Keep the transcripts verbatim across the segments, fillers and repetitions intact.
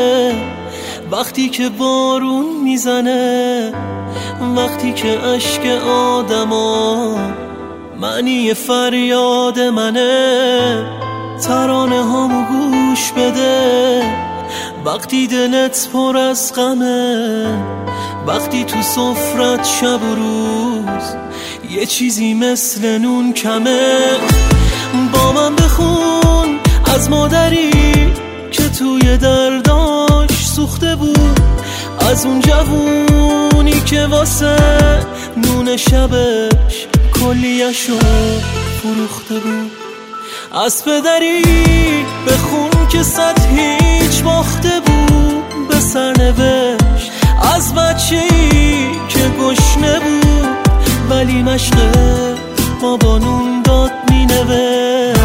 وقتی که بارون میزنه، وقتی که اشک آدما معنی فریاد منه. ترانه هامو گوش بده وقتی دلت پر از غمه، وقتی تو سفرت شب و روز یه چیزی مثل نون کمه. با من بخون از مادری که توی درداش سوخته بود، از اون جوونی که واسه نون شبش کلیه‌شو فروخته بود. از پدری بخون که صد هیچ باخته بود به سرنوشت، از بچه‌ای که گشنه بود ولی مشق بابا نون داد مینوشت.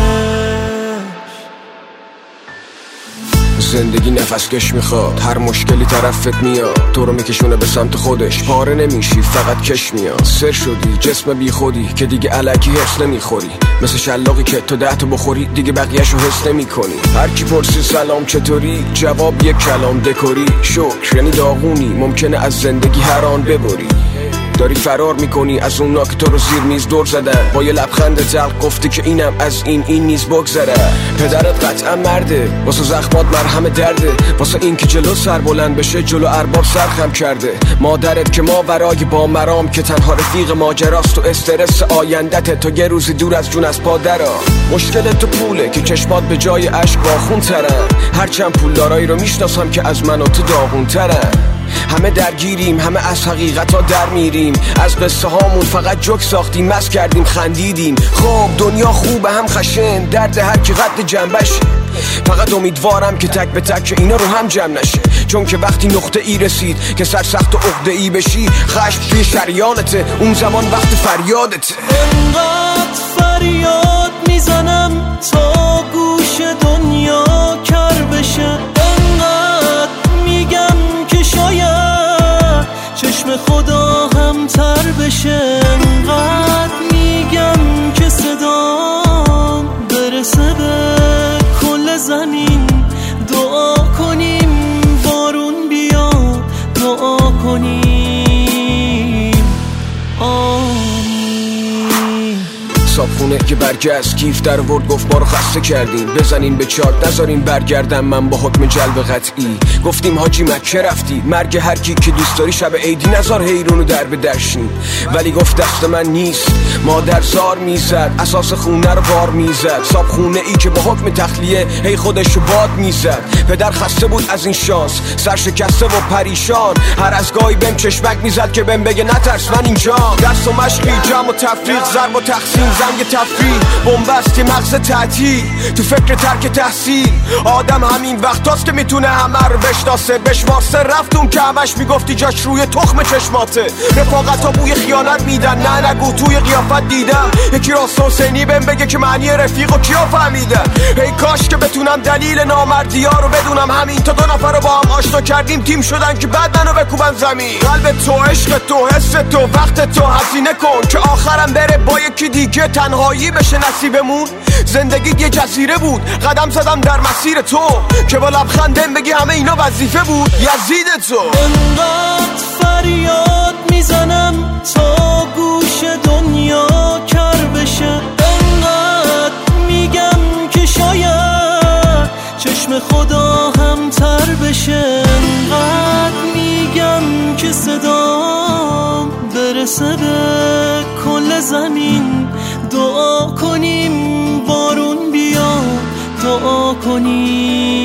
زندگی نفس کش میخواد، هر مشکلی طرفت میاد، تو رو میکشونه به سمت خودش، پاره نمیشی فقط کش میاد. سر شدی جسم بی خودی که دیگه الکی حس نمیخوری، مثل شلاقی که تو ده تا بخوری دیگه بقیه‌شو حس نمیکنی. هر کی پرسی سلام چطوری، جواب یک کلام دکوری. شکر یعنی داغونی، ممکنه از زندگی هر آن ببری. داری فرار میکنی از اونا که تو رو زیر میز دور زدن، با یه لبخند تلخ گفتی که اینم از این این نیز بگذره. پدرت قطعا مرده، واسه زخمات مرهم درده، واسه این که جلو سر بلند بشه جلو ارباب سرخم کرده. مادرت که ماورای با مرام که تنها رفیق ماجراست، و استرس آیندت تو یه روزی دور از جون از پادرا. مشکل تو پوله که چشمات به جای اشک باخون ترن، هرچند پولدارایی رو میشناسم که از من و تو داغون ترن. همه درگیریم، همه از حقیقت ها در میریم، از قصه هامون فقط جوک ساختیم، مست کردیم خندیدیم. خب دنیا خوبه هم خشن، درد هر کی قد جنبش. فقط امیدوارم که تک به تک اینا رو هم جمع نشه، چون که وقتی نقطه ای رسید که سر سخت و عقده ای بشی، خشم توی شریانته، اون زمان وقت فریادته. انقدر فریاد میزنم تا گوش دنیا کر بشه، انقدر میگم که شاید چشم خدا هم تر بشه، انقدر میگم که صدام برسه به کل زمین. دعا کنیم بارون بیاد، دعا کنیم آمین. صابخونه که برگشت کیف در ورد گفت ما رو خسته کردین، بزنین به چاک نذارین برگردم من با حکم جلب قطعی. گفتیم حاجی مکه رفتی، مرگ هر کی که دوست داری شب عیدی نذار حیرونو در به درشین. ولی گفت دست من نیست، مادر زار میزد، اساس خونه رو بار میزد. صابخونه ای که با حکم تخلیه هی خودشو باد میزد. پدر خسته بود از این شانس، سر شکسته و پریشان، هر از گاهی بهم چشمک میزد که بهم بگه نترس من اینجام. دست و مشقی، جمع و تفریق، ضرب و تقسیم، زنگ تفریح، بنبستی مغز تعطیل، تو فکر ترک تحصیل. آدم همین وقتاست که میتونه همه رو بشناسه، بشمارسه. رفتون که همش میگفتی جاش روی تخم چشماته. رفاقت ها بوی خیانت میدن، نه نگو توی قیافت دیدم یکی راست حسینی بهم بگه که معنی رفیق و کیا فهمیدن. ای کاش که بتونم دلیل نامردی ها رو بدونم، همین تا دو نفر رو با هم آشنا کردیم تیم شدن که بعد منو بکوبن زمین. قلب تو، عشق تو، حس تو، وقت تو هزینه کن که آخرم بره با یکی دیگه تنهایی بشه نصیبمون. زندگی یه جزیره بود، قدم زدم در مسیر تو که با لبخندم بگی همه اینا وظیفه بود. یزید تو. انقدر فریاد میزنم تا گوش دنیا کر بشه، انقدر میگم که شاید چشم خدا هم تر بشه، انقدر میگم که صدام برسه به کل زمین. دعا کنیم بارون بیاد، دعا کنیم